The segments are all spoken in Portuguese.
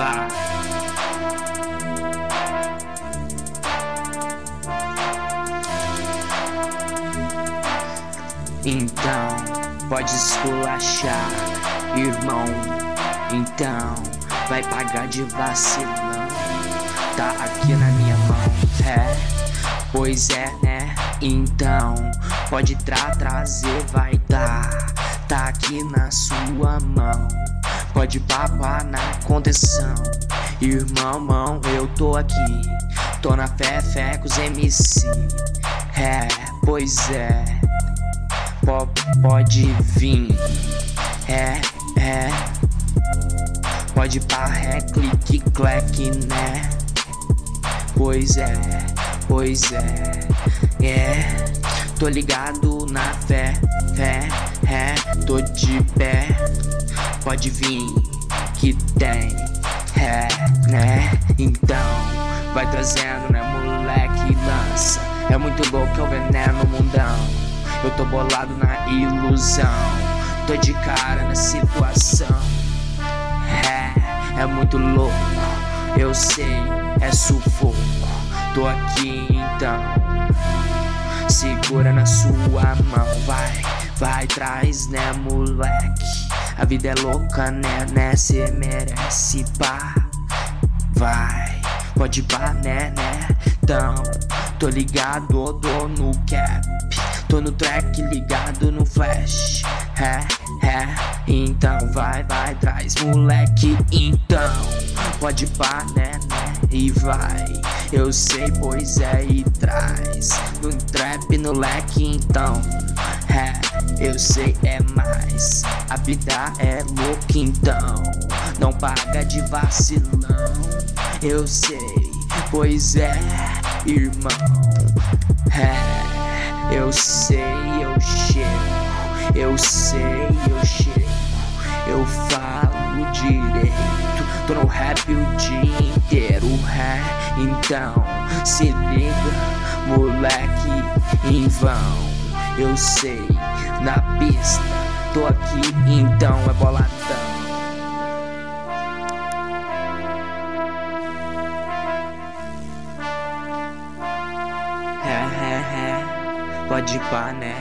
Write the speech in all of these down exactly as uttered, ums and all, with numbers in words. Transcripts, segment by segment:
Vai. Então, pode esculachar, irmão. Então, vai pagar de vacilão. Tá aqui na minha mão, é, pois é, né? Então, pode tra trazer, vai dar. Tá aqui na sua mão. Pode papar na condição. Irmão, mão, eu tô aqui. Tô na fé, fé com os M C. É, pois é. P pode vir. É, é. Pode pá, é, clique, clack, né? Pois é, pois é. É, tô ligado na fé, fé, é. Tô de pé. Pode vir, que tem, é, né? Então, vai trazendo, né, moleque, lança. É muito louco, é o veneno no mundão. Eu tô bolado na ilusão. Tô de cara na situação. É, é muito louco. Eu sei, é sufoco. Tô aqui então. Segura na sua mão. Vai, vai, traz, né, moleque. A vida é louca, né, né, cê merece, pá. Vai, pode pá, né, né. Então, tô ligado, tô no cap. Tô no track, ligado no flash. É, é, então vai, vai, traz, moleque. Então, pode pá, né, né, e vai. Eu sei, pois é, e traz. No trap, no leque, então. É, eu sei, é mais. A vida é louca, então. Não paga de vacilão. Eu sei, pois é, irmão. É, eu sei, eu chego. Eu sei, eu chego. Eu falo direito. Tô no rap o dia inteiro. É, então, se liga, moleque, em vão. Eu sei, na pista, tô aqui, então é boladão. É, é, é, pode ir pá, né?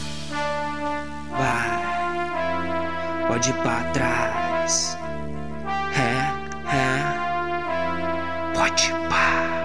Vai, pode ir pra trás. É, é, pode ir pá.